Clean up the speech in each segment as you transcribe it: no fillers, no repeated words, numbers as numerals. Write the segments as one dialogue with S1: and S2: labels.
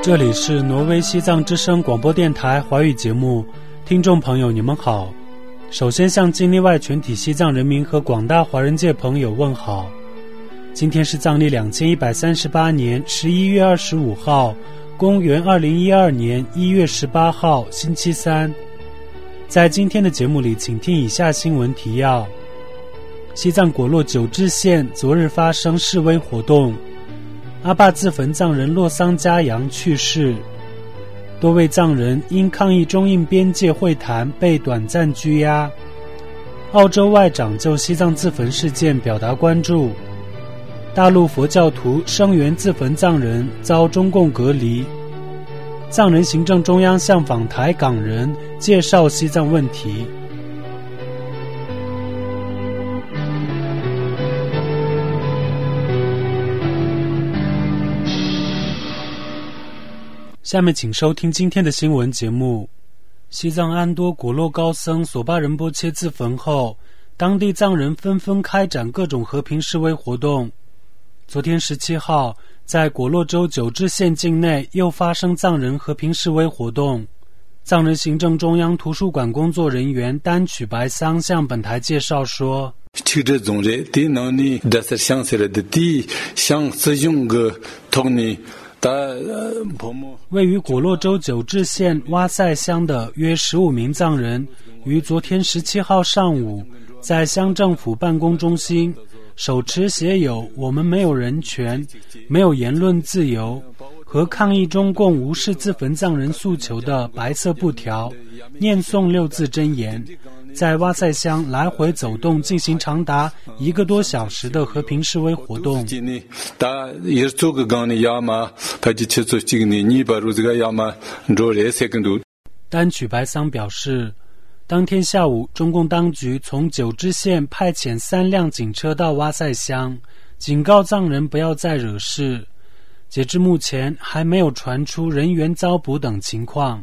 S1: 这里是挪威西藏之声广播电台华语节目，听众朋友你们好。首先向境内外全体西藏人民和广大华人界朋友问好。今天是藏历2138年11月25号，公元2012年1月18号，星期三。在今天的节目里，请听以下新闻提要。西藏果洛久治县昨日发生示威活动，阿坝自焚藏人洛桑嘉扬去世，多位藏人因抗议中印边界会谈被短暂拘押。澳洲外长就西藏自焚事件表达关注。大陆佛教徒声援自焚藏人遭中共隔离。藏人行政中央向访台港人介绍西藏问题。下面请收听今天的新闻节目。西藏安多果洛高僧索巴仁波切自焚后，当地藏人纷纷开展各种和平示威活动。昨天17号，在果洛州久治县境内又发生藏人和平示威活动。藏人行政中央图书馆工作人员丹曲白桑向本台介绍说，位于果洛州久治县洼塞乡的约15名藏人于昨天17号上午在乡政府办公中心手持写有我们没有人权、没有言论自由和抗议中共无视自焚藏人诉求的白色布条，念诵6字真言，在洼塞乡来回走动，进行长达1个多小时的和平示威活动。丹曲白桑表示，当天下午，中共当局从久治县派遣3辆警车到洼塞乡，警告藏人不要再惹事。截至目前，还没有传出人员遭捕等情况。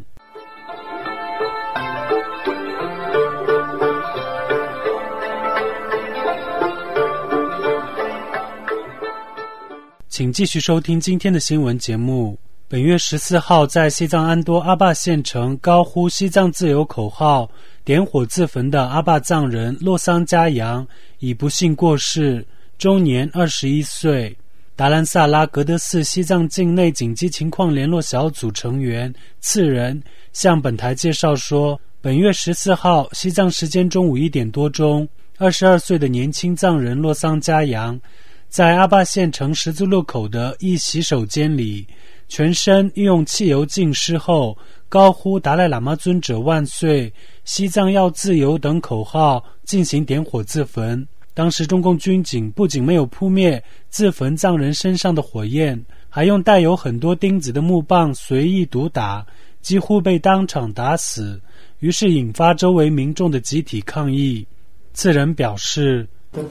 S1: 请继续收听今天的新闻节目。本月14号，在西藏安多阿坝县城高呼西藏自由口号，点火自焚的阿坝藏人洛桑嘉扬已不幸过世，终年21岁。达兰萨拉格德寺西藏境内紧急情况联络小组成员次仁向本台介绍说，本月14号西藏时间中午1点多钟，22岁的年轻藏人洛桑嘉扬在阿坝县城十字路口的一洗手间里，全身用汽油浸湿后，高呼达赖喇嘛尊者万岁、西藏要自由等口号，进行点火自焚。当时中共军警不仅没有扑灭自焚藏人身上的火焰，还用带有很多钉子的木棒随意毒打，几乎被当场打死，于是引发周围民众的集体抗议。次仁表示，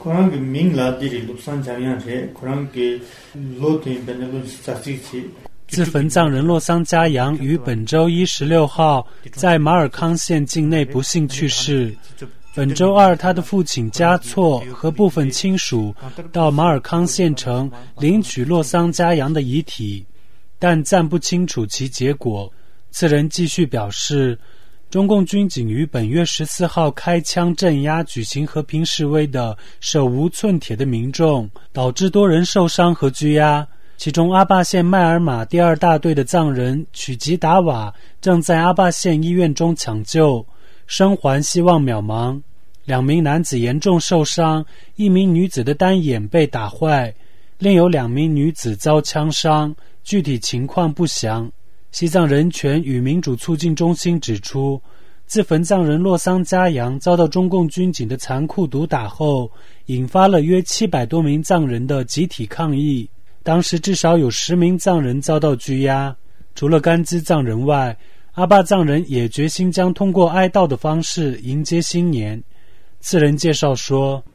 S1: 自焚藏人洛桑嘉扬于本周1、16号在马尔康县境内不幸去世。本周二，他的父亲嘉措和部分亲属到马尔康县城领取洛桑嘉扬的遗体，但暂不清楚其结果。次仁继续表示，中共军警于本月14号开枪镇压举行和平示威的手无寸铁的民众，导致多人受伤和拘押。其中阿坝县麦尔玛第2大队的藏人曲吉达瓦正在阿坝县医院中抢救，生还希望渺茫。2名男子严重受伤，1名女子的单眼被打坏，另有2名女子遭枪伤，具体情况不详。西藏人权与民主促进中心指出，自焚藏人洛桑嘉扬遭到中共军警的残酷毒打后，引发了约700多名藏人的集体抗议。当时至少有10名藏人遭到拘押。除了甘孜藏人外，阿坝藏人也决心将通过哀悼的方式迎接新年。次仁介绍说，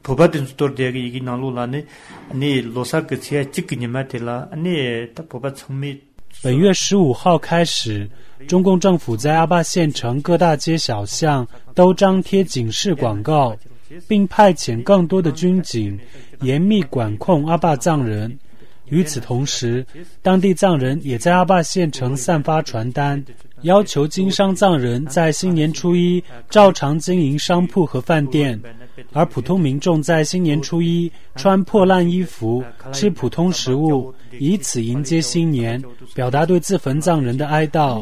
S1: 本月15号开始，中共政府在阿坝县城各大街小巷都张贴警示广告，并派遣更多的军警严密管控阿坝藏人。 与此同时，当地藏人也在阿坝县城散发传单，要求经商藏人在新年初一照常经营商铺和饭店，而普通民众在新年初一穿破烂衣服，吃普通食物，以此迎接新年，表达对自焚藏人的哀悼。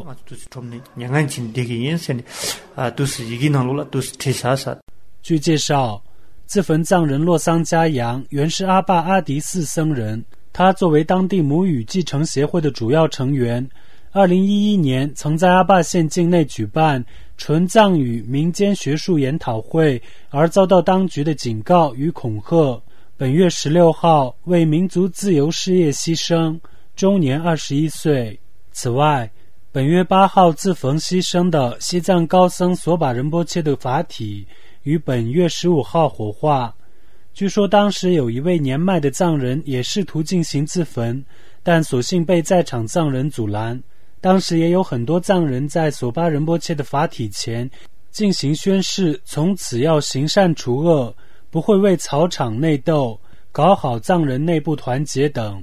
S1: 据介绍，自焚藏人洛桑加扬原是阿坝阿迪寺僧人，他作为当地母语继承协会的主要成员，2011年曾在阿坝县境内举办纯藏语民间学术研讨会，而遭到当局的警告与恐吓。本月16号为民族自由事业牺牲，终年21岁。此外，本月8号自焚牺牲的西藏高僧索把仁波切的法体于本月15号火化。据说当时有一位年迈的藏人也试图进行自焚，但所幸被在场藏人阻拦。当时也有很多藏人在索巴仁波切的法体前进行宣誓，从此要行善除恶，不会为草场内斗，搞好藏人内部团结等。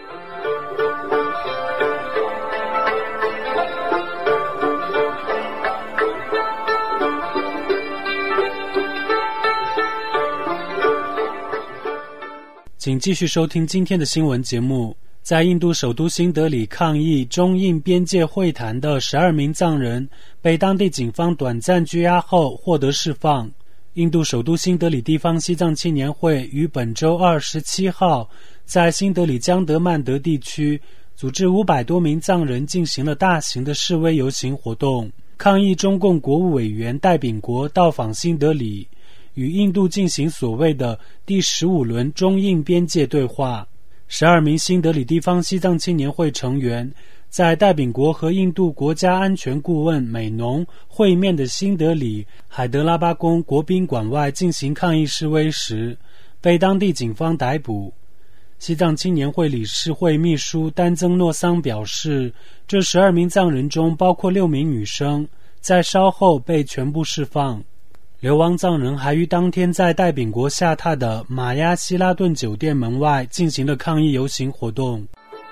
S1: 请继续收听今天的新闻节目。在印度首都新德里抗议中印边界会谈的12名藏人被当地警方短暂拘押后获得释放。印度首都新德里地方西藏青年会于本周27号在新德里江德曼德地区组织500多名藏人进行了大型的示威游行活动，抗议中共国务委员戴秉国到访新德里，与印度进行所谓的第15轮中印边界对话。12名新德里地方西藏青年会成员在戴秉国和印度国家安全顾问美浓会面的新德里海德拉巴宫国宾馆外进行抗议示威时，被当地警方逮捕。西藏青年会理事会秘书丹增诺桑表示，这12名藏人中包括6名女生，在稍后被全部释放。流亡藏人还于当天在戴秉国下榻的马亚希拉顿酒店门外进行了抗议游行活动。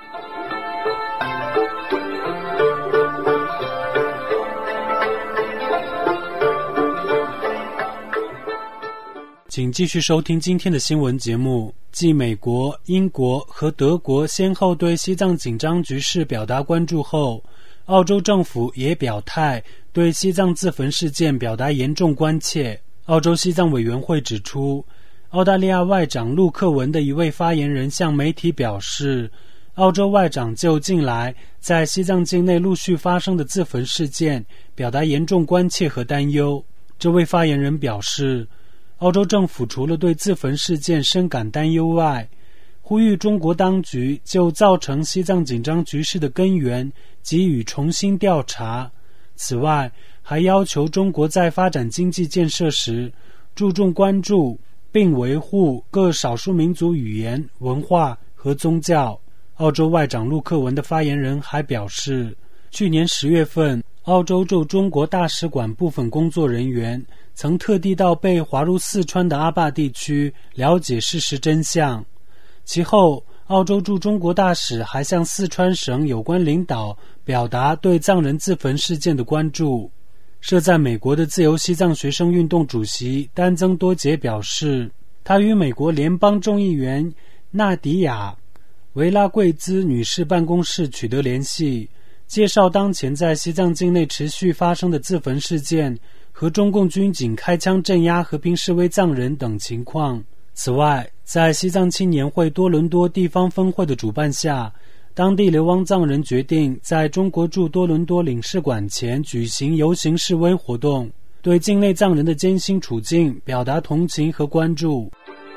S1: 请继续收听今天的新闻节目。继美国、英国和德国先后对西藏紧张局势表达关注后，澳洲政府也表态对西藏自焚事件表达严重关切。澳洲西藏委员会指出，澳大利亚外长陆克文的一位发言人向媒体表示，澳洲外长就近来在西藏境内陆续发生的自焚事件表达严重关切和担忧。这位发言人表示，澳洲政府除了对自焚事件深感担忧外，呼吁中国当局就造成西藏紧张局势的根源给予重新调查。此外，还要求中国在发展经济建设时注重关注并维护各少数民族语言、文化和宗教。澳洲外长陆克文的发言人还表示，去年10月份，澳洲驻中国大使馆部分工作人员曾特地到被划入四川的阿坝地区了解事实真相。其后，澳洲驻中国大使还向四川省有关领导表达对藏人自焚事件的关注。设在美国的自由西藏学生运动主席丹增多杰表示，他与美国联邦众议员纳迪亚·维拉贵兹女士办公室取得联系，介绍当前在西藏境内持续发生的自焚事件和中共军警开枪镇压和平示威藏人等情况。此外，在西藏青年会多伦多地方分会的主办下，当地流亡藏人决定在中国驻多伦多领事馆前举行游行示威活动，对境内藏人的艰辛处境表达同情和关注。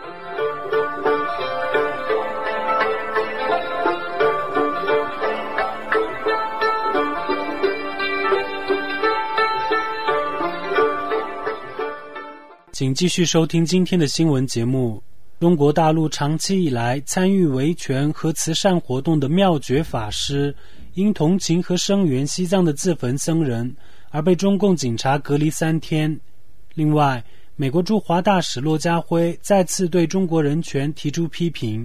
S1: 请继续收听今天的新闻节目。中国大陆长期以来参与维权和慈善活动的妙觉法师，因同情和声援西藏的自焚僧人而被中共警察隔离3天。另外，美国驻华大使骆家辉再次对中国人权提出批评。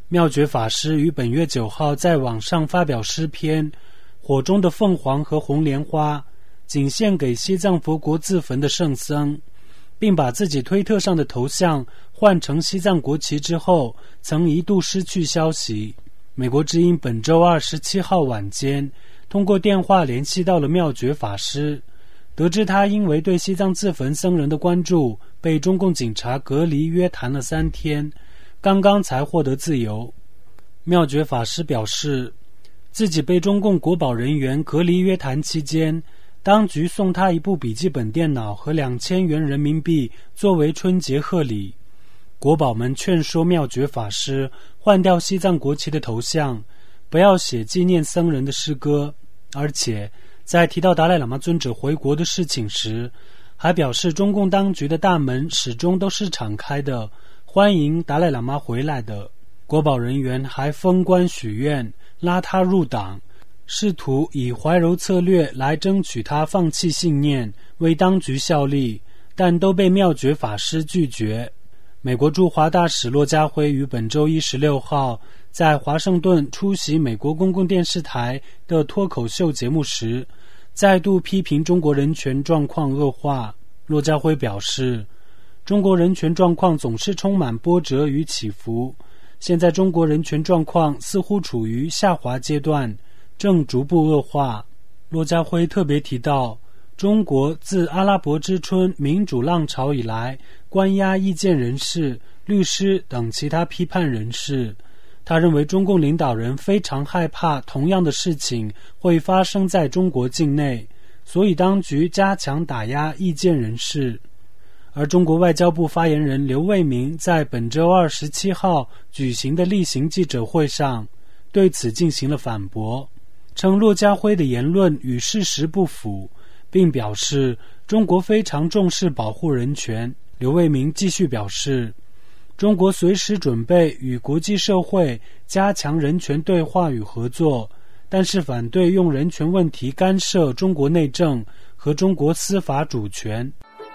S1: 妙觉法师于本月9号在网上发表诗篇《火中的凤凰和红莲花》，仅献给西藏佛国自焚的圣僧，并把自己推特上的头像换成西藏国旗之后，曾一度失去消息。美国之音本周2 17号晚间通过电话联系到了妙觉法师，得知他因为对西藏自焚僧人的关注，被中共警察隔离约谈了3天，刚刚才获得自由。妙觉法师表示，自己被中共国保人员隔离约谈期间，当局送他一部笔记本电脑和2000元人民币作为春节贺礼。国保们劝说妙觉法师换掉西藏国旗的头像，不要写纪念僧人的诗歌，而且在提到达赖喇嘛尊者回国的事情时，还表示中共当局的大门始终都是敞开的，欢迎达赖喇嘛回来的。国保人员还封官许愿，拉他入党，试图以怀柔策略来争取他放弃信念，为当局效力，但都被妙觉法师拒绝。美国驻华大使骆家辉于本周1 16号在华盛顿出席美国公共电视台的脱口秀节目时，再度批评中国人权状况恶化。骆家辉表示，中国人权状况总是充满波折与起伏，现在中国人权状况似乎处于下滑阶段，正逐步恶化。骆家辉特别提到，中国自阿拉伯之春民主浪潮以来，关押意见人士、律师等其他批判人士。他认为中共领导人非常害怕同样的事情会发生在中国境内，所以当局加强打压意见人士。而中国外交部发言人刘卫明在本周2 17号举行的例行记者会上对此进行了反驳，称骆家辉的言论与事实不符，并表示中国非常重视保护人权。刘卫明继续表示，中国随时准备与国际社会加强人权对话与合作，但是反对用人权问题干涉中国内政和中国司法主权。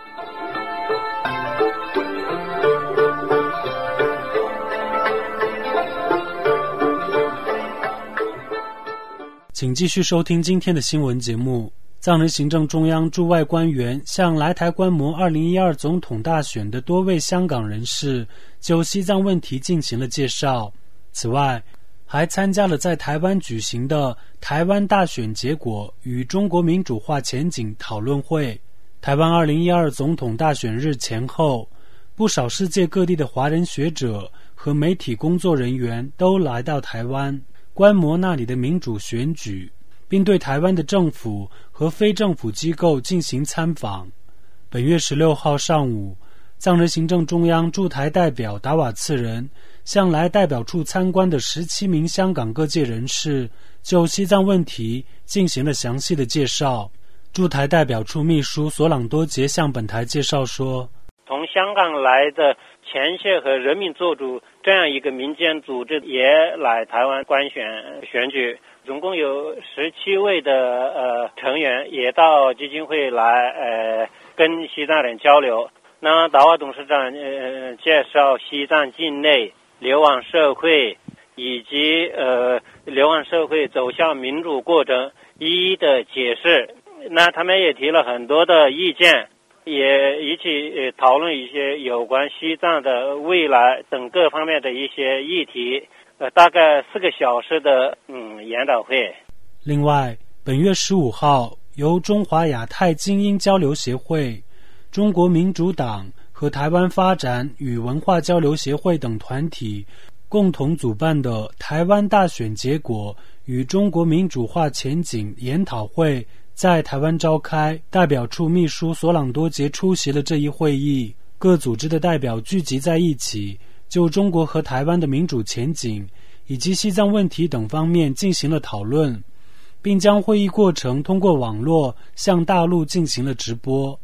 S1: 请继续收听今天的新闻节目。藏人行政中央驻外官员向来台观摩2012总统大选的多位香港人士就西藏问题进行了介绍，此外还参加了在台湾举行的台湾大选结果与中国民主化前景讨论会。台湾2012总统大选日前后，不少世界各地的华人学者和媒体工作人员都来到台湾观摩那里的民主选举，并对台湾的政府和非政府机构进行参访。本月16号上午，藏人行政中央驻台代表达瓦次仁向来代表处参观的17名香港各界人士就西藏问题进行了详细的介绍。驻台代表处秘书索朗多杰向本台介绍说，
S2: 从香港来的前线和人民做主这样一个民间组织也来台湾观选举，总共有17位的成员也到基金会来跟西藏人交流。那达瓦董事长介绍西藏境内流亡社会以及流亡社会走向民主过程一一的解释。那他们也提了很多的意见，也一起讨论一些有关西藏的未来等各方面的一些议题，大概4个小时的研讨会。
S1: 另外，本月15号，由中华亚太精英交流协会、中国民主党和台湾发展与文化交流协会等团体共同主办的台湾大选结果与中国民主化前景研讨会在台湾召开，代表处秘书索朗多杰出席了这一会议。各组织的代表聚集在一起，就中国和台湾的民主前景以及西藏问题等方面进行了讨论，并将会议过程通过网络向大陆进行了直播。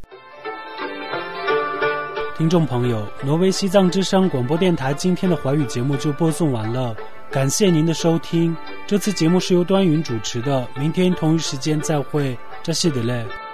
S1: 听众朋友，挪威西藏之声广播电台今天的华语节目就播送完了，感谢您的收听。这次节目是由端云主持的，明天同一时间再会，这是的嘞。